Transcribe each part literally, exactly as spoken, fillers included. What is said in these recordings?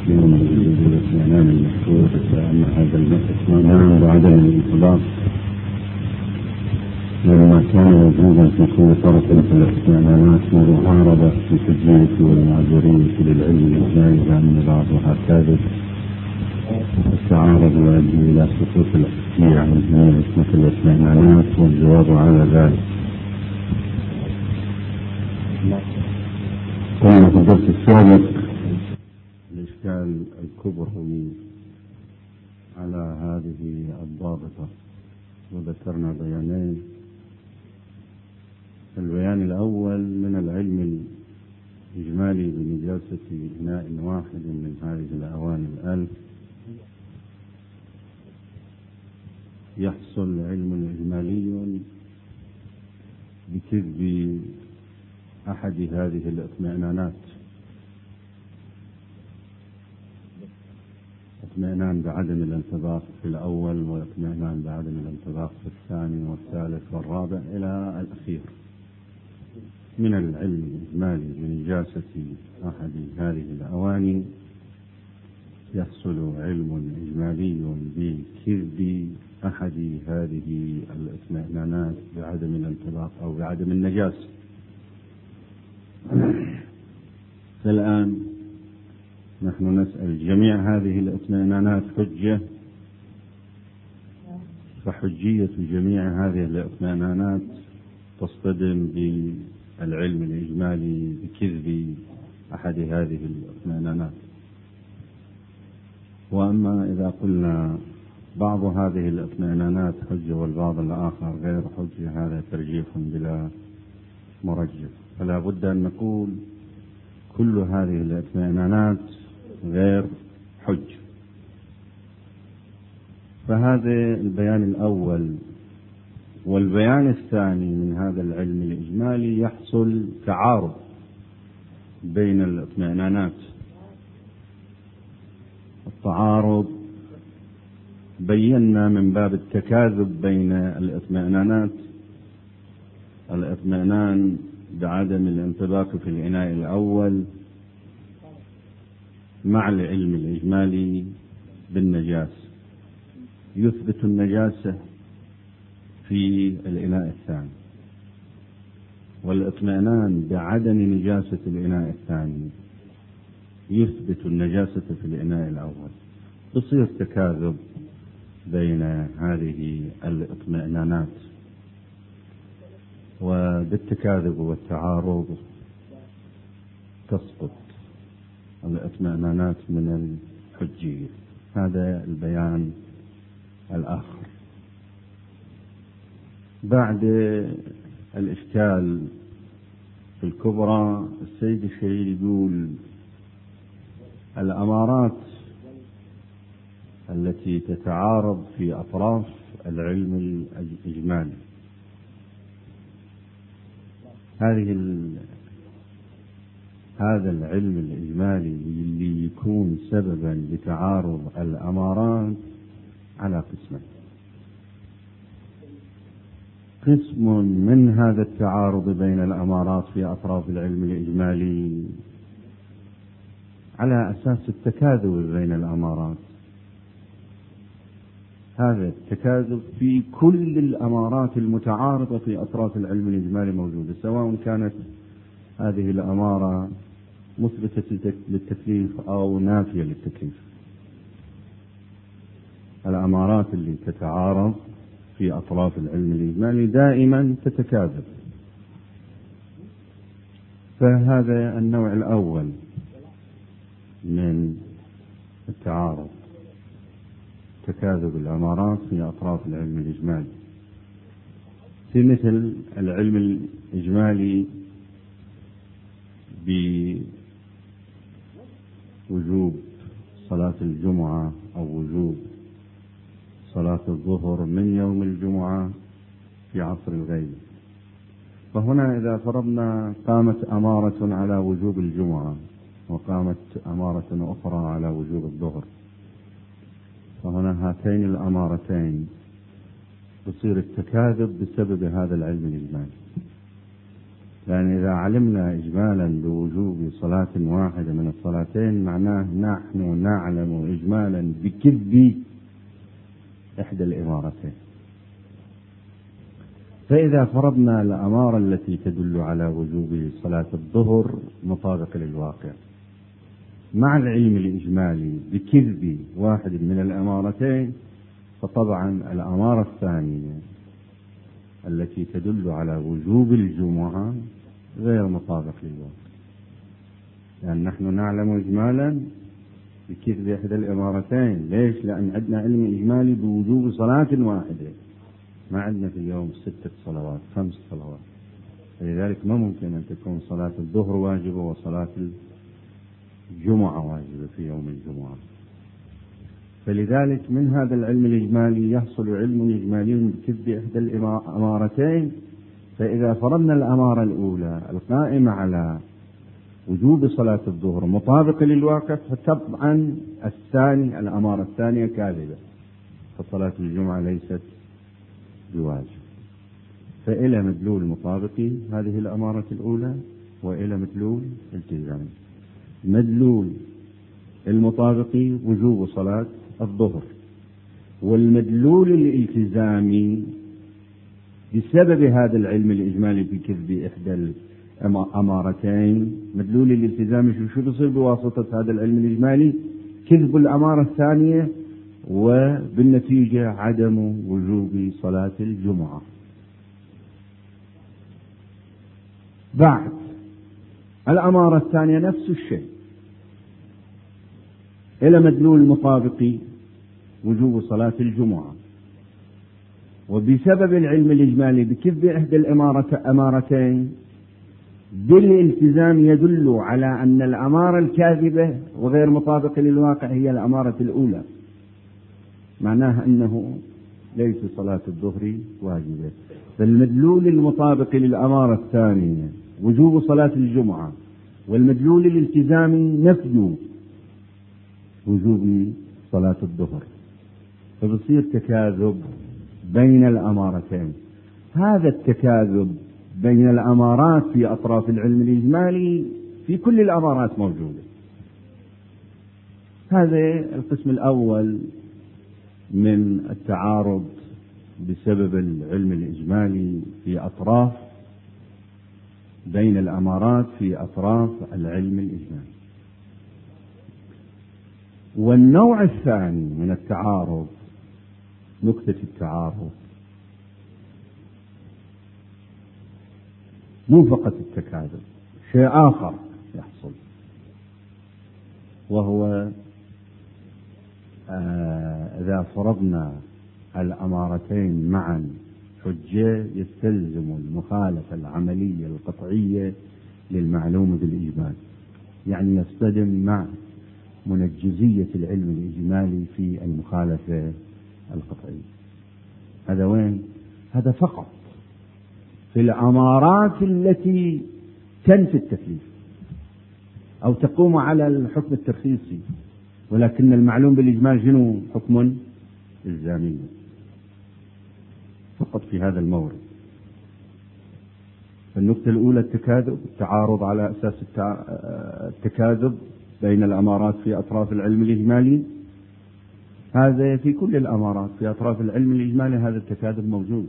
المسلمين بوجود الاطمئنان المذكور، فأن هذا الاطمئنان بعدم الانطلاق لما كان موجودا في كل طرف في الاطمئنانات ومعارضة في الحجية والمعذورية للعلم الإجمالي بأن بعضها كاذب، التعارض يؤدي إلى سقوط الحجية عن جميع اسمة الاطمئنانات، والجواب على ذلك قلنا في الدرس السابق الإشكال الكبرى على هذه الضابطة، وذكرنا بيانين. البيان الأول من العلم الإجمالي بنجاسة إناء واحد من هذه الأواني الألف يحصل علم إجمالي بكذب أحد هذه الاطمئنانات، اطمئنان بعدم الانطباق في الأول، واطمئنان بعدم الانطباق في الثاني والثالث والرابع إلى الأخير من العلم الإجمالي بنجاسة أحد هذه الأواني يحصل علم إجمالي بكذب أحد هذه الاطمئنانات بعدم الانطباق أو بعدم النجاسة. فالآن نحن نسأل جميع هذه الاطمئنانات حجة، فحجية جميع هذه الاطمئنانات تصطدم بالعلم الإجمالي بكذب أحد هذه الاطمئنانات. وأما إذا قلنا بعض هذه الاطمئنانات حجة والبعض الآخر غير حجة، هذا ترجيح بلا مرجح، فلا بد أن نقول كل هذه الاطمئنانات غير حجة. فهذا البيان الأول. والبيان الثاني من هذا العلم الإجمالي يحصل تعارض بين الاطمئنانات. التعارض بينا من باب التكاذب بين الاطمئنانات، الاطمئنان بعدم الانطباق في الإناء الأول مع العلم الإجمالي بالنجاسة، يثبت النجاسة في الإناء الثاني، والاطمئنان بعدم نجاسة الإناء الثاني يثبت النجاسة في الإناء الأول. تصير تكاذب بين هذه الاطمئنانات، وبالتكاذب والتعارض تسقط الاطمئنانات من الحجية. هذا البيان الآخر. بعد الإشكال في الكبرى، السيد الشهيد يقول الأمارات التي تتعارض في أطراف العلم الإجمالي، هذه هذا العلم الإجمالي اللي يكون سببا لتعارض الأمارات على قسمين. قسم من هذا التعارض بين الأمارات في أطراف العلم الإجمالي على أساس التكاذب بين الأمارات. هذا التكاذب في كل الأمارات المتعارضة في أطراف العلم الإجمالي موجودة، سواء كانت هذه الأمارة مثبتة للتكليف أو نافية للتكليف. الأمارات اللي تتعارض في أطراف العلم الإجمالي دائما تتكاذب. فهذا النوع الأول من التعارض، تكاذب الأمارات في أطراف العلم الإجمالي. في مثل العلم الإجمالي بوجوب صلاة الجمعة أو وجوب صلاة الظهر من يوم الجمعة في عصر الغيب. فهنا إذا فرضنا قامت أمارة على وجوب الجمعة وقامت أمارة أخرى على وجوب الظهر، فهنا هاتين الأمارتين تصير التكاذب بسبب هذا العلم الإجمالي. لأن إذا علمنا إجمالا بوجوب صلاة واحدة من الصلاتين معناه نحن نعلم إجمالا بكذب إحدى الإمارتين. فإذا فرضنا الأمارة التي تدل على وجوب صلاة الظهر مطابق للواقع مع العلم الإجمالي بكذب واحد من الأمارتين، فطبعا الأمارة الثانية التي تدل على وجوب الجمعة غير مطابق للواقع، لأن نحن نعلم إجمالا بكذب إحدى الإمارتين. ليش؟ لأن عندنا علم إجمالي بوجوب صلاة واحدة، ما عندنا في اليوم ستة صلوات خمس صلوات، فلذلك ما ممكن أن تكون صلاة الظهر واجبة وصلاة الجمعة واجبة في يوم الجمعة. فلذلك من هذا العلم الإجمالي يحصل علم إجمالي بكذب إحدى الأمارتين. فإذا فرضنا الأمارة الأولى القائمة على وجوب صلاة الظهر مطابقة للواقع، فطبعا الثاني الأمارة الثانية كاذبة، فصلاة الجمعة ليست بواجب. فإلى مدلول مطابقي هذه الأمارة الأولى، وإلى مدلول التزامي. مدلول المطابقي وجوب صلاة الظهر، والمدلول الالتزامي بسبب هذا العلم الإجمالي بكذب إحدى الأمارتين، مدلول الالتزامي شو بيصير بواسطة هذا العلم الإجمالي؟ كذب الأمارة الثانية، وبالنتيجة عدم وجوب صلاة الجمعة. بعد الأمارة الثانية نفس الشيء، إلى مدلول مطابقي وجوب صلاة الجمعة، وبسبب العلم الإجمالي بكذب إحدى الأمارتين بالالتزام يدل على أن الأمارة الكاذبة وغير مطابقة للواقع هي الأمارة الأولى، معناها أنه ليس صلاة الظهر واجبة. فالمدلول المطابق للأمارة الثانية وجوب صلاة الجمعة، والمدلول الالتزامي نفي وجوب صلاة الظهر، فبصير تكاذب بين الأمارتين. هذا التكاذب بين الأمارات في أطراف العلم الإجمالي في كل الأمارات موجودة. هذا القسم الأول من التعارض بسبب العلم الإجمالي في أطراف بين الأمارات في أطراف العلم الإجمالي. والنوع الثاني من التعارض، نكتة التعارض، مو فقط التكاذب، شيء آخر يحصل، وهو آه إذا فرضنا الأمارتين معا حجة يستلزم المخالفة العملية القطعية للمعلوم بالإجمال، يعني يصطدم مع منجزية العلم الإجمالي في المخالفة القطعية. هذا وين؟ هذا فقط في الأمارات التي تنفي التكليف أو تقوم على الحكم الترخيصي، ولكن المعلوم بالإجمال شنو؟ حكم إلزامي، فقط في هذا المورد. النقطة الأولى التكاذب، التعارض على أساس التكاذب بين الأمارات في أطراف العلم الإجمالي، هذا في كل الأمارات في أطراف العلم الإجمالي هذا التكاذب موجود.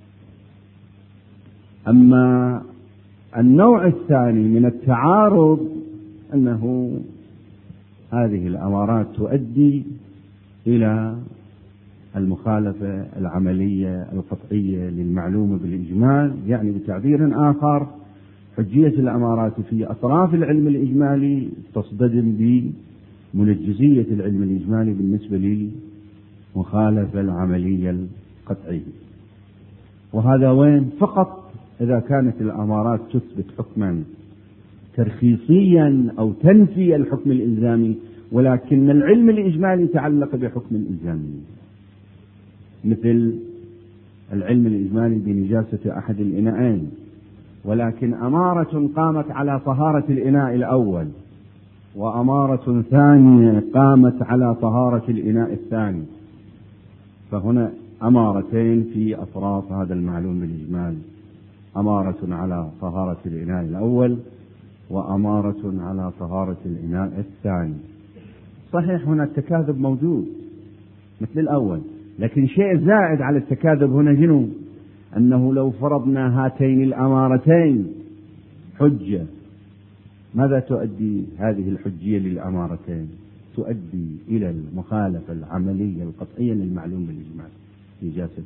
أما النوع الثاني من التعارض أنه هذه الأمارات تؤدي إلى المخالفة العملية القطعية للمعلومة بالإجمال، يعني بتعبير آخر حجية الأمارات في أطراف العلم الإجمالي تصطدم بمنجزية العلم الإجمالي بالنسبة للمخالفة العملية القطعية. وهذا وين؟ فقط إذا كانت الأمارات تثبت حكما ترخيصيا أو تنفي الحكم الإلزامي، ولكن العلم الإجمالي يتعلق بحكم الإلزامي، مثل العلم الإجمالي بنجاسة أحد الإناءين، ولكن أمارة قامت على طهارة الإناء الأول وأمارة ثانية قامت على طهارة الإناء الثاني، فهنا أمارتين في أطراف هذا المعلوم بالإجمال أمارة على طهارة الإناء الأول وأمارة على طهارة الإناء الثاني. صحيح هنا التكاذب موجود مثل الأول، لكن شيء زائد على التكاذب هنا جنو أنه لو فرضنا هاتين الأمارتين حجة، ماذا تؤدي هذه الحجية للأمارتين؟ تؤدي إلى المخالفة العملية القطعية للمعلوم بالإجماع، نجاسة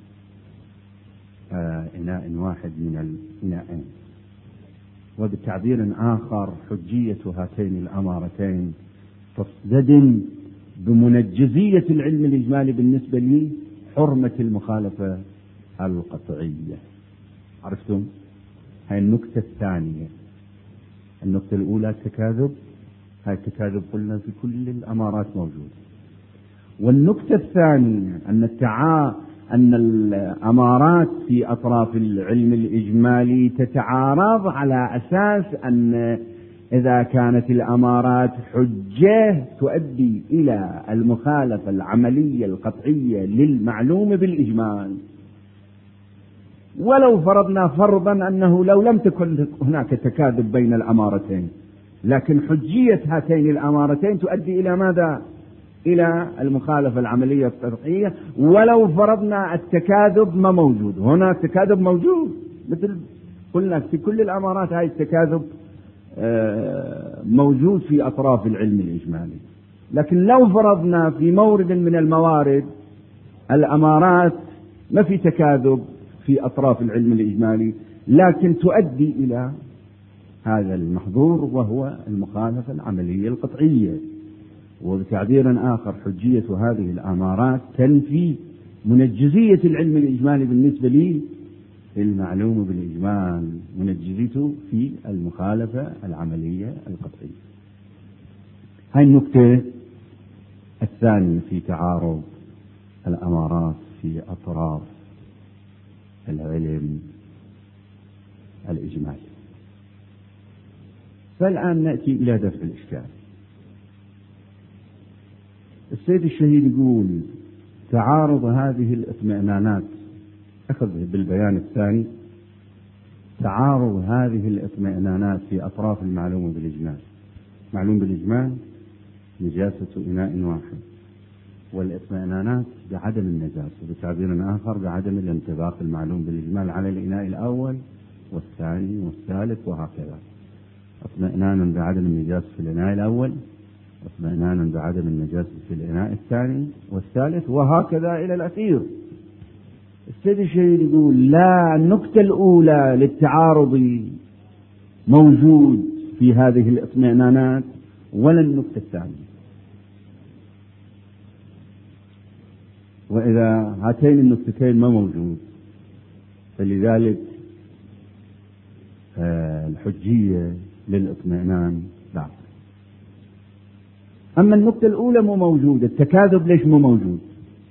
آه إناء واحد من الإناءين. وبتعبير آخر حجية هاتين الأمارتين تصطدم بمنجزية العلم الإجمالي بالنسبة لي حرمة المخالفة القطعية. عرفتم؟ هاي النكتة الثانية. النقطة الأولى التكاذب، هاي التكاذب قلنا في كل الأمارات موجود. والنقطة الثانية أن التعا أن الأمارات في أطراف العلم الإجمالي تتعارض على أساس أن إذا كانت الأمارات حجة تؤدي إلى المخالفة العملية القطعية للمعلوم بالإجمال. ولو فرضنا فرضا أنه لو لم تكن هناك تكاذب بين الأمارتين، لكن حجية هاتين الأمارتين تؤدي إلى ماذا؟ إلى المخالفة العملية القطعية. ولو فرضنا التكاذب ما موجود، هنا التكاذب موجود مثل قلنا في كل الأمارات، هاي التكاذب موجود في أطراف العلم الإجمالي. لكن لو فرضنا في مورد من الموارد الأمارات ما في تكاذب في أطراف العلم الإجمالي، لكن تؤدي إلى هذا المحظور وهو المخالفة العملية القطعية. وبتعبير آخر حجية هذه الأمارات تنفي منجزية العلم الإجمالي بالنسبة لي المعلوم بالإجمال، منجزته في المخالفة العملية القطعية. هاي النقطة الثانية في تعارض الأمارات في أطراف العلم الإجمالي. فالآن نأتي إلى دفع الإشكال. السيد الشهيد يقول تعارض هذه الاطمئنانات، أخذ بالبيان الثاني، تعارض هذه الاطمئنانات في أطراف المعلوم بالإجمال. معلوم بالإجمال نجاسة إناء واحد، والاطمئنانات بعدم النجاسة، بتعبير آخر بعدم الانطباق المعلوم بالإجمال على الإناء الأول والثاني والثالث وهكذا. اطمئنان بعدم النجاسة في الإناء الأول، اطمئنان بعدم النجاسة في الإناء الثاني والثالث وهكذا إلى الأخير. السيد الشهيد يقول لا، النقطة الأولى للتعارض موجود في هذه الاطمئنانات ولا النقطة الثانية. وإذا هاتين النقطتين ما موجود فلذلك الحجية للاطمئنان لا. أما النقطة الأولى مو موجود، التكاذب ليش مو موجود؟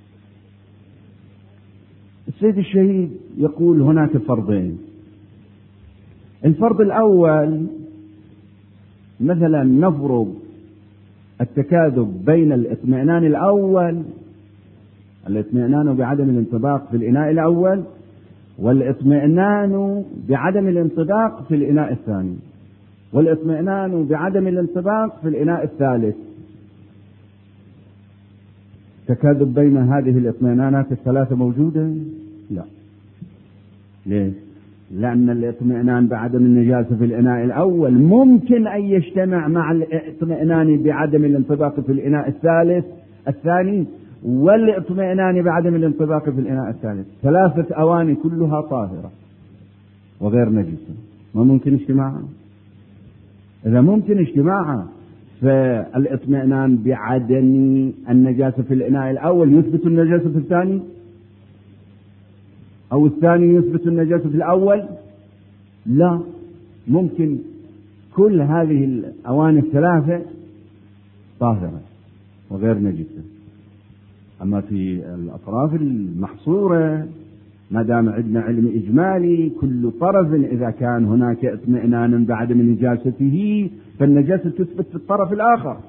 السيد الشهيد يقول هناك فرضين. الفرض الأول مثلا نفرض التكاذب بين الاطمئنان الأول، الاطمئنان بعدم الانطباق في الإناء الأول، والاطمئنان بعدم الانطباق في الإناء الثاني، والاطمئنان بعدم الانطباق في الإناء الثالث. تكاذب بين هذه الاطمئنانات الثلاثة موجودة؟ لا. ليش؟ لأن الاطمئنان بعدم النجاسة في الإناء الأول ممكن أن يجتمع مع الاطمئنان بعدم الانطباق في الإناء الثالث الثاني، والاطمئنان بعدم الانطباق في الإناء الثالث. ثلاثة أواني كلها طاهرة وغير نجسة، ما ممكن اجتماعها. إذا ممكن اجتماعها فالاطمئنان بعدم النجاسة في الإناء الأول يثبت النجاسة في الثاني، أو الثاني يثبت النجاسة في الأول؟ لا، ممكن كل هذه الأواني الثلاثة طاهرة وغير نجسة. أما في الأطراف المحصورة ما دام عندنا علم إجمالي كل طرف إذا كان هناك اطمئنان بعدم نجاسته فالنجاسة تثبت في الطرف الآخر.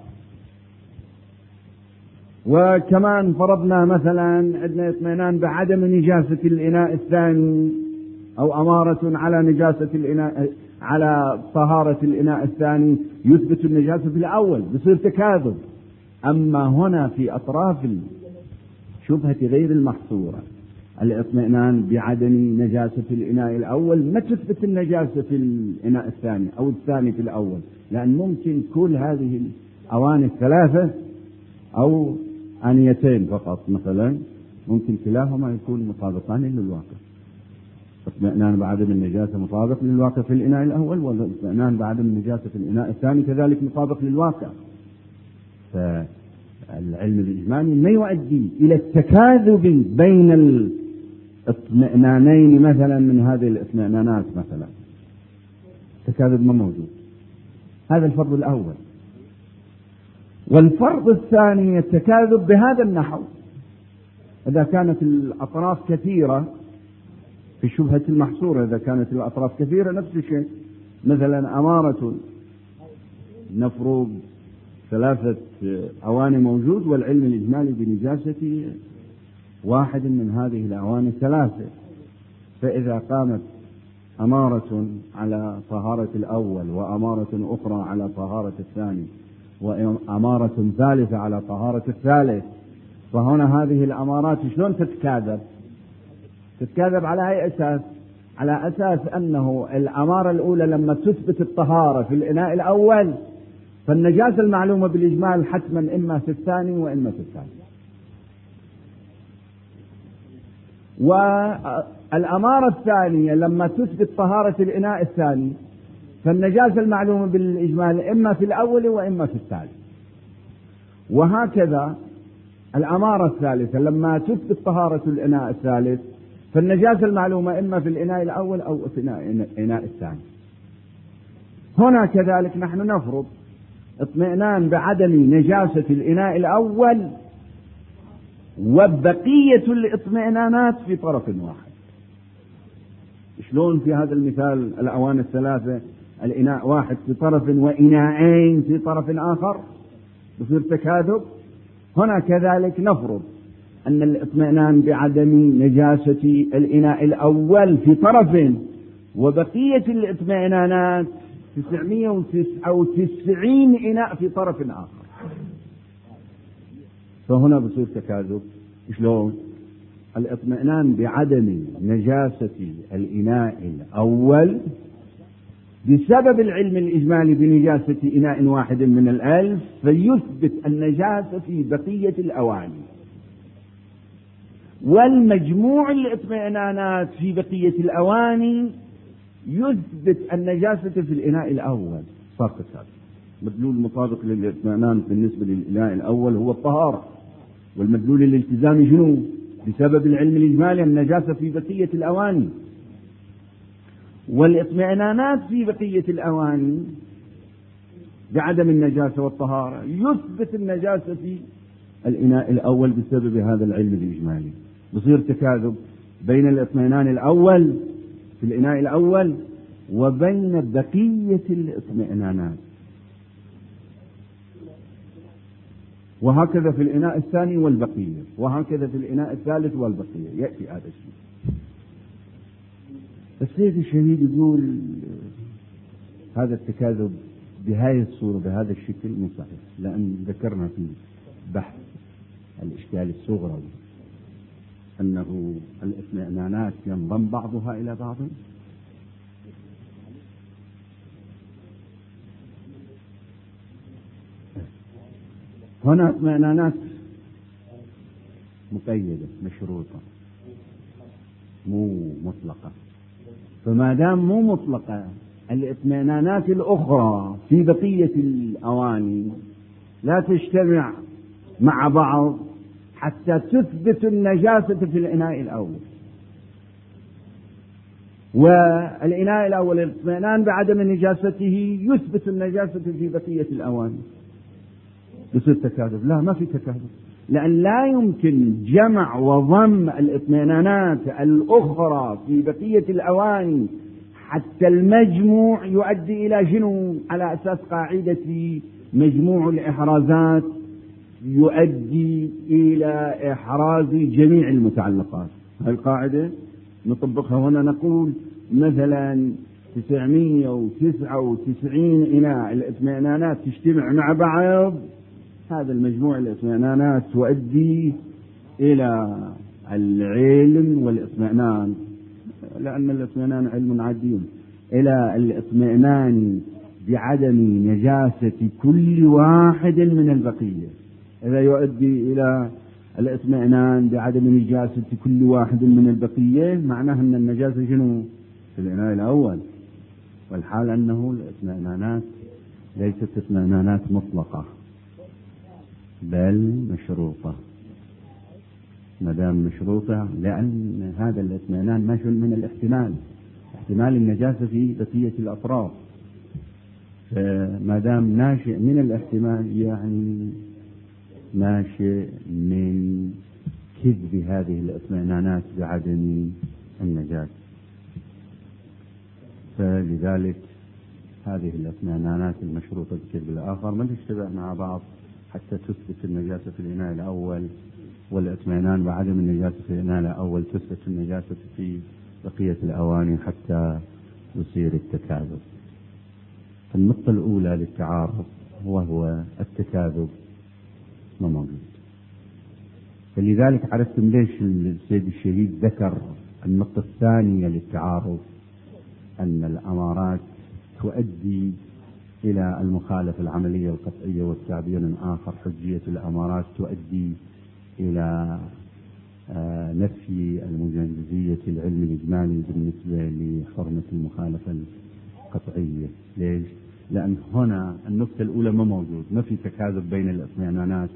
وكمان فرضنا مثلا عندنا اطمئنان بعدم نجاسة الإناء الثاني أو أمارة على نجاسة الإناء على طهارة الإناء الثاني يثبت النجاسة في الأول، بصير تكاذب. أما هنا في أطراف الشبهة غير المحصورة، الاطمئنان بعدم نجاسة الإناء الأول، ما تثبت النجاسة في الإناء الثاني أو الثاني في الأول، لأن ممكن كل هذه الأواني الثلاثة أو آنيتين فقط مثلا ممكن كلاهما يكون مطابقان للواقع. اطمئنان بعدم النجاسة مطابق للواقع في الإناء الأول، والاطمئنان بعدم النجاسة في الإناء الثاني كذلك مطابق للواقع. فالعلم الإجمالي ما يؤدي إلى التكاذب بين الاطمئنانين مثلا من هذه الاطمئنانات مثلا، التكاذب ما موجود. هذا الفرض الأول. والفرض الثاني التكاذب بهذا النحو: إذا كانت الأطراف كثيرة في الشبهة المحصورة، إذا كانت الأطراف كثيرة نفس الشيء، مثلا أمارة نفرض ثلاثة أواني موجود والعلم الإجمالي بنجاسة واحد من هذه الأواني الثلاثة، فإذا قامت أمارة على طهارة الأول وأمارة أخرى على طهارة الثاني وأمارة ثالثة على طهارة الثالث، فهنا هذه الأمارات شلون تتكاذب؟ تتكاذب على أي أساس؟ على أساس أنه الأمارة الأولى لما تثبت الطهارة في الإناء الأول فالنجاسة المعلومة بالإجمال حتما إما في الثاني وإما في الثالث. والأمارة الثانية لما تثبت طهارة الإناء الثاني فالنجاسة المعلومة بالإجمال إما في الأول وإما في الثالث. وهكذا الأمارة الثالثة لما تثبت طهارة الإناء الثالث فالنجاسة المعلومة إما في الإناء الأول أو في الإناء الثاني. هنا كذلك نحن نفرض اطمئنان بعدم نجاسة الإناء الأول وبقية الاطمئنانات في طرف واحد. شلون في هذا المثال الأواني الثلاثة الإناء واحد في طرف وإناءين في طرف آخر بصير تكاذب؟ هنا كذلك نفرض أن الاطمئنان بعدم نجاسة الإناء الأول في طرف وبقية الاطمئنانات تسعمائة وتسعة وتسعين إناء في طرف آخر، فهنا بصير تكاذب. شلون؟ الاطمئنان بعدم نجاسة الإناء الأول بسبب العلم الإجمالي بنجاسة إناء واحد من الألف فيثبت النجاسة في بقية الأواني، والمجموع الاطمئنانات في بقية الأواني يثبت النجاسة في الإناء الأول. صار تكاذب. مدلول مطابق للاطمئنان بالنسبة للإناء الأول هو الطهارة، والمدلول الالتزامي شنو؟ بسبب العلم الإجمالي النجاسة في بقية الأواني، والاطمئنانات في بقية الأواني بعدم النجاسة والطهارة يثبت النجاسة في الإناء الأول بسبب هذا العلم الإجمالي. بصير تكاذب بين الاطمئنان الأول في الإناء الأول وبين بقية الاطمئنانات، وهكذا في الإناء الثاني والبقية، وهكذا في الإناء الثالث والبقية يأتي هذا الشيء. السيد الشهيد يقول هذا التكاذب بهذه الصورة بهذا الشكل مو صحيح، لأن ذكرنا في بحث الإشكال الصغرى أنه الاطمئنانات ينضم بعضها إلى بعض. هنا اطمئنانات مقيدة مشروطة مو مطلقة، فما دام مو مطلقة الاطمئنانات الأخرى في بقية الأواني لا تجتمع مع بعض حتى تثبت النجاسة في الإناء الأول. والإناء الأول الاطمئنان بعدم نجاسته يثبت النجاسة في بقية الأواني. يصير تكاذب؟ لا، ما في تكاذب، لأن لا يمكن جمع وضم الاطمئنانات الأخرى في بقية الأواني حتى المجموع يؤدي إلى شنو؟ على أساس قاعدة مجموع الإحرازات يؤدي إلى إحراز جميع المتعلقات. هذه القاعدة نطبقها هنا، نقول مثلا تسعمية وتسعة وتسعين إناء الاطمئنانات تجتمع مع بعض، هذا المجموع الاطمئنانات تؤدي إلى العلم والاطمئنان، لأن الاطمئنان علم عديم، إلى الاطمئنان بعدم نجاسة كل واحد من البقية. إذا يؤدي إلى الاطمئنان بعدم نجاسة كل واحد من البقية معناه أن النجاسة شنو؟ في الإناء الأول، والحال أنه الاطمئنانات ليست اطمئنانات مطلقة بل مشروطة. ما دام مشروطة لأن هذا الاطمئنان ناشئ من الاحتمال، احتمال النجاسة في بقية الأطراف، فما دام ناشئ من الاحتمال يعني ناشئ من كذب هذه الاطمئنانات بعدم النجاسة. فلذلك هذه الاطمئنانات المشروطة بكذب الآخر ما تشتبه مع بعض حتى تثبت النجاسة في الإناء الأول، والاطمئنان بعدم النجاسة في الإناء الأول تثبت النجاسة في بقية الأواني حتى يصير التكاذب. النقطة الأولى للتعارض وهو التكاذب ما موجود. فلذلك عرفتم ليش السيد الشهيد ذكر النقطة الثانية للتعارض، أن الأمارات تؤدي إلى المخالفة العملية القطعية، والتعبير آخر حجية الأمارات تؤدي إلى نفي المجازية العلم الإجمالي بالنسبة لحرمة المخالفة القطعية. ليش؟ لأن هنا النقطة الأولى ما موجود، ما في تكاذب بين الاطمئنانات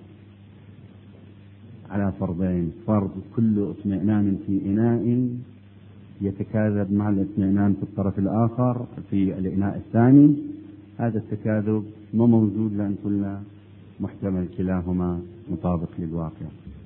على فرضين: فرض كل اطمئنان في إناء يتكاذب مع الاطمئنان في الطرف الآخر في الإناء الثاني، هذا التكاذب ما موجود لأن كل محتمل كلاهما مطابق للواقع.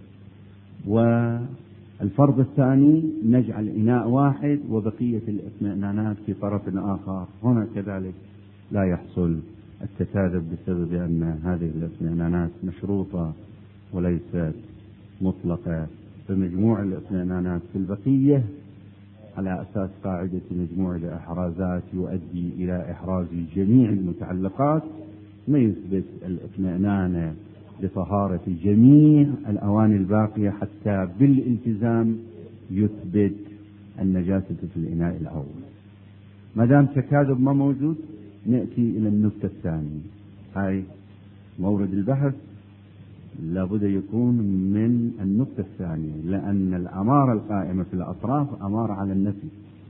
والفرض الثاني نجعل إناء واحد وبقية الاطمئنانات في طرف آخر، هنا كذلك لا يحصل التكاذب بسبب أن هذه الاطمئنانات مشروطة وليست مطلقة. فمجموع الاطمئنانات في البقية على أساس قاعدة مجموع الإحرازات يؤدي إلى إحراز جميع المتعلقات، ما يثبت الاطمئنان لطهارة جميع الأواني الباقية حتى بالالتزام يثبت النجاسة في الإناء الأول. ما دام تكاذب ما موجود نأتي إلى النقطة الثانية، هاي مورد البحث لابد يكون من النقطة الثانية، لأن الأمارة القائمة في الأطراف أمارة على النفي،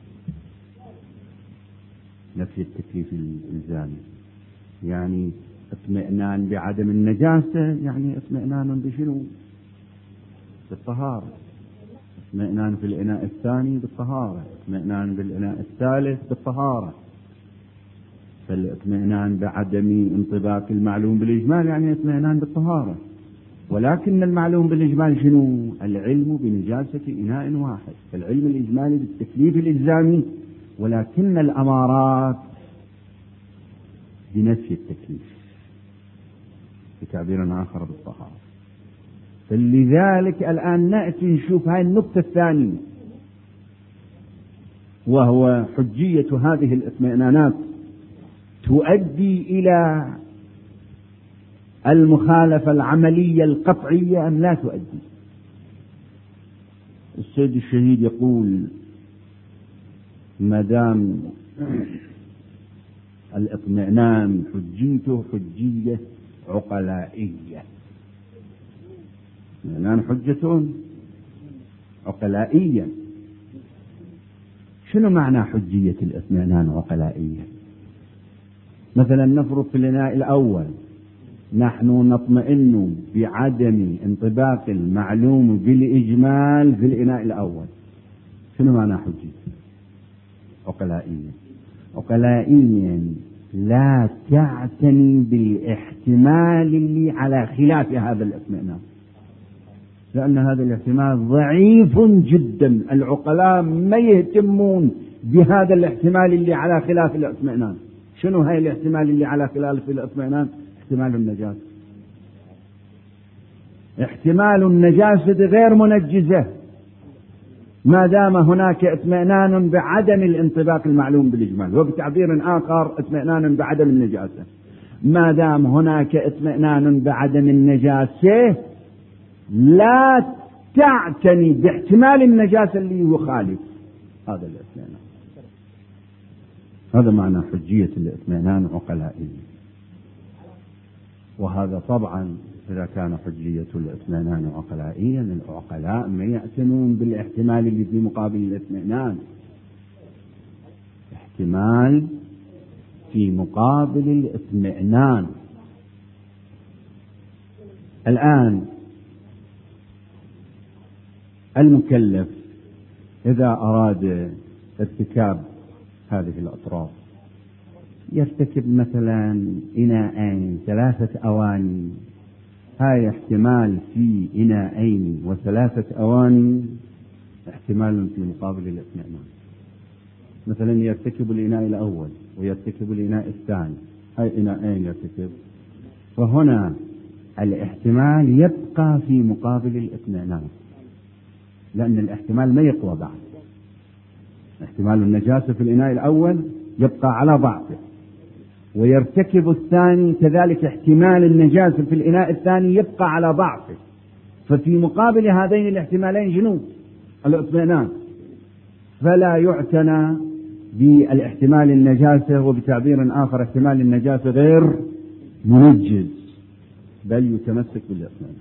نفي التكليف الإلزامي، يعني اطمئنان بعدم النجاسة يعني اطمئنان بشنو؟ بالطهارة. اطمئنان في الإناء الثاني بالطهارة، اطمئنان بالإناء الثالث بالطهارة. فالاطمئنان بعدم انطباق المعلوم بالإجمال يعني اطمئنان بالطهارة، ولكن المعلوم بالإجمال شنو؟ العلم بنجاسة إناء واحد، فالعلم الإجمالي بالتكليف الإلزامي، ولكن الأمارات بنفي التكليف بتعبير آخر بالطهارة. فلذلك الآن نأتي نشوف هاي النقطة الثانية، وهو حجية هذه الاطمئنانات تؤدي إلى المخالفة العملية القطعية أم لا تؤدي. السيد الشهيد يقول ما دام الاطمئنان حجيته حجية عقلائية، الاطمئنان حجة عقلائية. شنو معنى حجية الاطمئنان عقلائية؟ مثلا نفرض في الإناء الأول نحن نطمئن بعدم انطباق المعلوم بالإجمال في الإناء الأول، شنو معنى حجية عقلائية؟ عقلائيا لا تعتني بالاحتمال اللي على خلاف هذا الاطمئنان، لأن هذا الاحتمال ضعيف جدا، العقلاء ما يهتمون بهذا الاحتمال اللي على خلاف الاطمئنان. شنو هاي الاحتمال اللي على خلاف الاطمئنان؟ احتمال النجاسة. احتمال النجاسة غير منجزة، ما دام هناك اطمئنان بعدم الانطباق المعلوم بالإجمال، وبتعبير آخر اطمئنان بعدم النجاسة. ما دام هناك اطمئنان بعدم النجاسة لا تعتني باحتمال النجاسة اللي يخالف هذا الاطمئنان. هذا معنى حجية الاطمئنان عقلائيا. وهذا طبعا إذا كان حجية الاطمئنان عقلائيا، العقلاء ما يعتنون بالاحتمال اللي في مقابل الاطمئنان، احتمال في مقابل الاطمئنان. الآن المكلف إذا أراد ارتكاب هذه الأطراف يرتكب مثلا إناءين ثلاثة أواني، هاي احتمال في إناءين وثلاثة أواني احتمال في مقابل الاطمئنان. مثلا يرتكب الإناء الأول ويرتكب الإناء الثاني، هاي إناءين يرتكب، فهنا الاحتمال يبقى في مقابل الاطمئنان، لأن الاحتمال ما يقوى بعد. احتمال النجاسة في الإناء الأول يبقى على ضعفه، ويرتكب الثاني كذلك احتمال النجاسة في الإناء الثاني يبقى على ضعفه، ففي مقابل هذين الاحتمالين جنوب الاطمئنان، فلا يعتنى بالاحتمال النجاسة، وبتعبير آخر احتمال النجاسة غير منجز، بل يتمسك بالاطمئنان.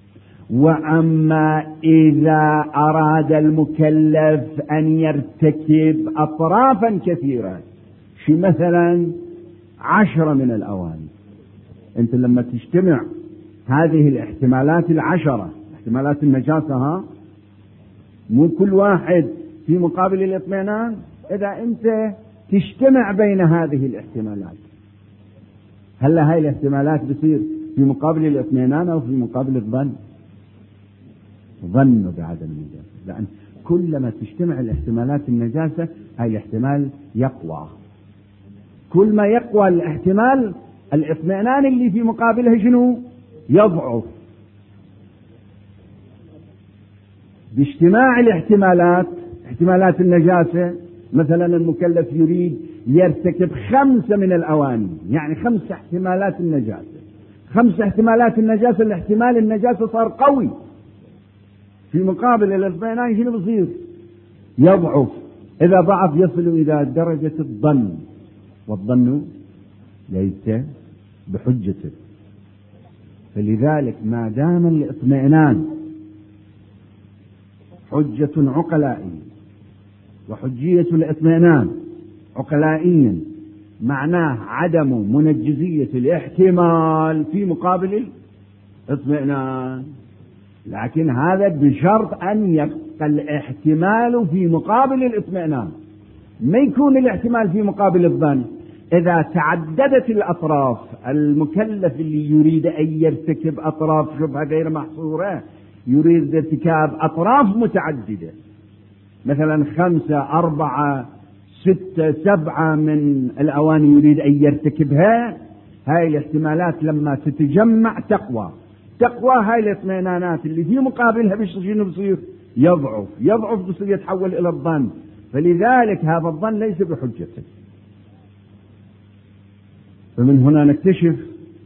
وأما إذا أراد المكلف أن يرتكب أطرافا كثيرة، شي مثلا عشرة من الأواني، أنت لما تجتمع هذه الاحتمالات العشرة احتمالات النجاسة، ها مو كل واحد في مقابل الاطمئنان، إذا أنت تجتمع بين هذه الاحتمالات، هلا هاي الاحتمالات بصير في مقابل الاطمئنان أو في مقابل الظن؟ ظن بعدم النجاسة، لأن كلما تجتمع الاحتمالات النجاسة هاي الاحتمال يقوى، كل ما يقوى الاحتمال الاطمئنان اللي في مقابله شنو؟ يضعف. باجتماع الاحتمالات احتمالات النجاسة، مثلا المكلف يريد يرتكب خمسة من الأواني، يعني خمس احتمالات النجاسة، خمس احتمالات النجاسة، الاحتمال النجاسة صار قوي، في مقابل الاطمئنان شنو بصير؟ يضعف. إذا ضعف يصل إلى درجة الظن، والظن ليس بحجته. فلذلك ما دام الاطمئنان حجة عقلائية، وحجية الاطمئنان عقلائيا معناه عدم منجزية الاحتمال في مقابل الاطمئنان، لكن هذا بشرط أن يبقى الاحتمال في مقابل الاطمئنان، ما يكون الاحتمال في مقابل الظن. إذا تعددت الأطراف، المكلف اللي يريد أن يرتكب أطراف شبهة غير محصورة، يريد ارتكاب أطراف متعددة، مثلا خمسة أربعة ستة سبعة من الأواني يريد أن يرتكبها، هاي الاحتمالات لما تتجمع تقوى تقوى هاي الاطمئنانات اللي في مقابلها بشنو بصير؟ يضعف يضعف بصير يتحول إلى الظن. فلذلك هذا الظن ليس بحجته. فمن هنا نكتشف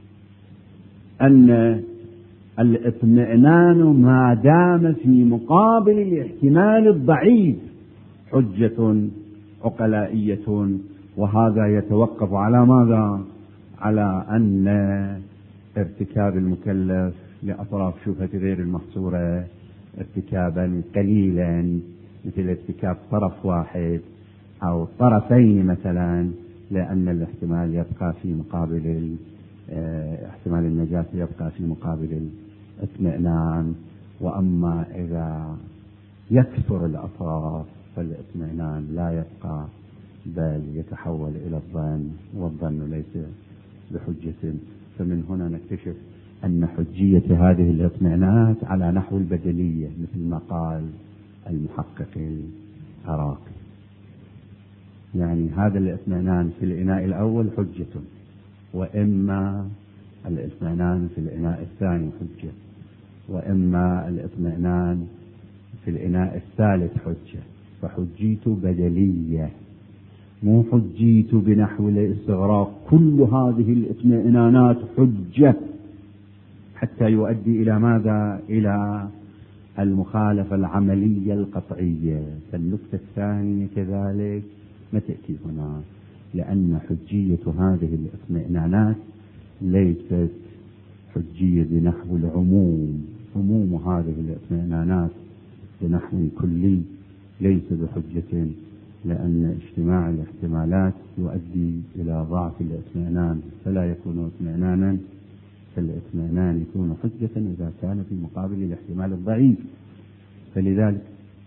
أن الاطمئنان ما دام في مقابل الاحتمال الضعيف حجة عقلائية، وهذا يتوقف على ماذا؟ على أن ارتكاب المكلف لأطراف شبهة غير المحصورة ارتكابا قليلا، مثل ارتكاب طرف واحد أو طرفين مثلا، لأن الاحتمال يبقى في مقابل احتمال النجاسة يبقى في مقابل الاطمئنان. وأما إذا يكثر الأطراف فالاطمئنان لا يبقى، بل يتحول إلى الظن، والظن ليس بحجة. فمن هنا نكتشف أن حجية هذه الاطمئنانات على نحو البدلية، مثل ما قال المحقق العراقي، يعني هذا الاطمئنان في الإناء الأول حجة، وإما الاطمئنان في الإناء الثاني حجة، وإما الاطمئنان في الإناء الثالث حجة، فحجيت بدلية مو حجيت بنحو الاستغراق. كل هذه الاطمئنانات حجة حتى يؤدي إلى ماذا؟ إلى المخالفة العملية القطعية. فالنقطة الثانية كذلك ما تأتي هنا، لأن حجية هذه الاطمئنانات ليست حجية بنحو العموم. عموم هذه الاطمئنانات بنحو كلي ليس بحجة، لأن اجتماع الاحتمالات يؤدي إلى ضعف الاطمئنان، فلا يكون اطمئنانا. فالاطمئنان يكون حجة إذا كان في مقابل الاحتمال الضعيف. فلذلك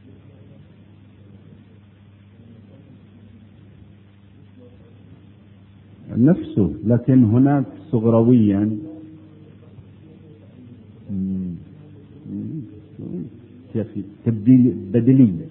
نفسه، لكن هناك صغرويا تبديل بدلية.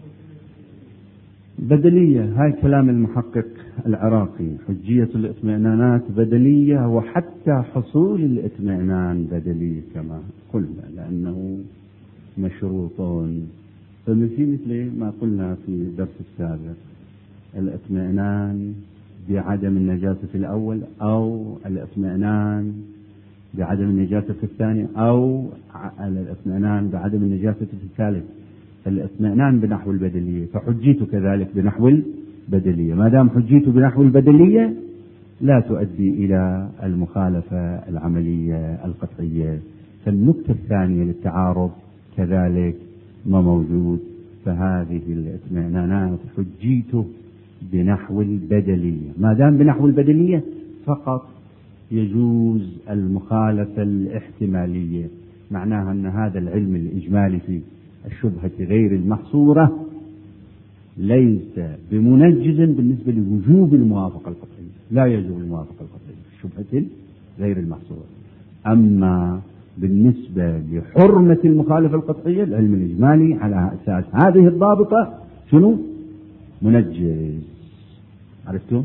بدلية هاي كلام المحقق العراقي، حجية الاطمئنانات بدلية، وحتى حصول الاطمئنان بدلية كما قلنا، لأنه مشروطون. فمثل مثل ما قلنا في الدرس السابق، الاطمئنان بعدم النجاسة في الأول، أو الاطمئنان بعدم النجاسة في الثاني، أو الاطمئنان بعدم النجاسة في الثالث. الاطمئنان بنحو البدلية، فحجيت كذلك بنحو البدلية. ما دام حجيت بنحو البدلية لا تؤدي إلى المخالفة العملية القطعية. فالنقطة الثانية للتعارض كذلك ما موجود. فهذه الاطمئنانات حجيت بنحو البدلية. ما دام بنحو البدلية فقط يجوز المخالفة الاحتمالية، معناها أن هذا العلم الإجمالي في الشبهة غير المحصورة ليس بمنجز بالنسبة لوجوب الموافقة القطعية، لا يجوز الموافقة القطعية في الشبهة غير المحصورة. أما بالنسبة لحرمة المخالفة القطعية العلم الإجمالي على أساس هذه الضابطة شنو؟ منجز. عرفتم؟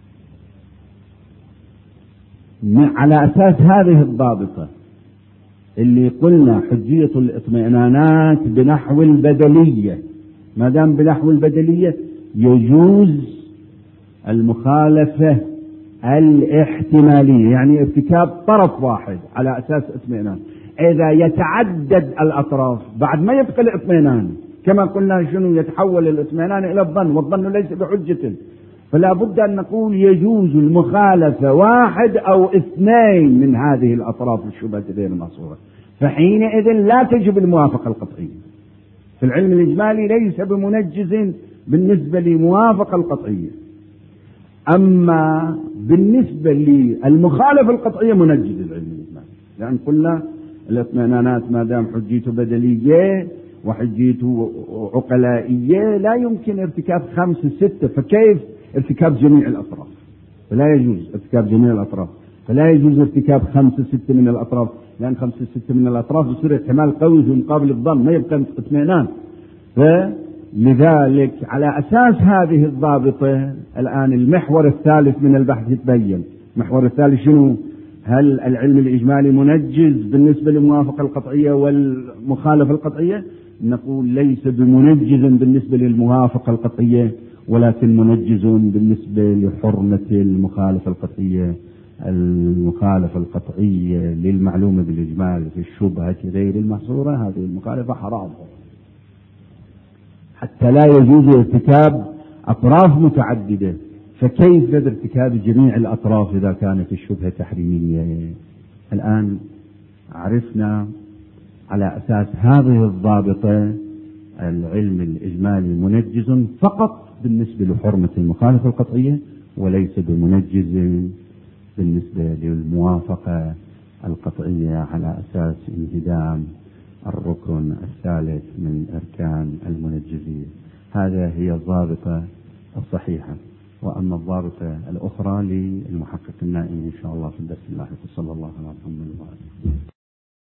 على أساس هذه الضابطة اللي قلنا حجية الاطمئنانات بنحو البدلية. ما دام بنحو البدلية يجوز المخالفة الاحتمالية، يعني ارتكاب طرف واحد على أساس اطمئنان. إذا يتعدد الأطراف بعد ما يبقى الاطمئنان، كما قلنا شنو يتحول الاطمئنان إلى الظن، والظن ليس بحجة، فلا بد أن نقول يجوز المخالفة واحد أو اثنين من هذه الأطراف الشبهة غير المحصورة، فحينئذ لا تجب الموافقة القطعية. في العلم الإجمالي ليس بمنجز بالنسبة للموافقة القطعية. أما بالنسبة للمخالفة القطعية منجز العلم الإجمالي، لأن قلنا الاطمئنانات ما دام حجيت بدلية وحجيت عقلائية لا يمكن ارتكاب خمسة ستة، فكيف ارتكاب جميع الأطراف؟ فلا يجوز ارتكاب جميع الأطراف، فلا يجوز ارتكاب خمسة ستة من الأطراف، لأن خمسة ستة من الأطراف يصير احتمال قوي في مقابل الظن، ما يبقى اطمئنان. فلذلك على أساس هذه الضابطة الآن المحور الثالث من البحث يتبين. المحور الثالث شنو؟ هل العلم الإجمالي منجز بالنسبة للموافقة القطعية والمخالفة القطعية؟ نقول ليس بمنجز بالنسبة للموافقة القطعية، ولكن منجز بالنسبة لحرمة المخالفة القطعية. المخالفة القطعية للمعلومة بالإجمال في الشبهة غير المحصورة هذه المخالفة حرام، حتى لا يجوز ارتكاب أطراف متعددة. فكيف ارتكاب جميع الأطراف إذا كانت الشبهة تحريمية؟ الآن عرفنا على أساس هذه الضابطة العلم الإجمالي منجز فقط بالنسبة لحرمة المخالفة القطعية، وليس بمنجز بالنسبة للموافقة القطعية على أساس انهدام الركن الثالث من أركان المنجزية. هذا هي الضابطة الصحيحة. وأما الضابطة الأخرى للمحقق النائم إن شاء الله في الدرس اللاحق. صلى الله على محمد وعلى آله.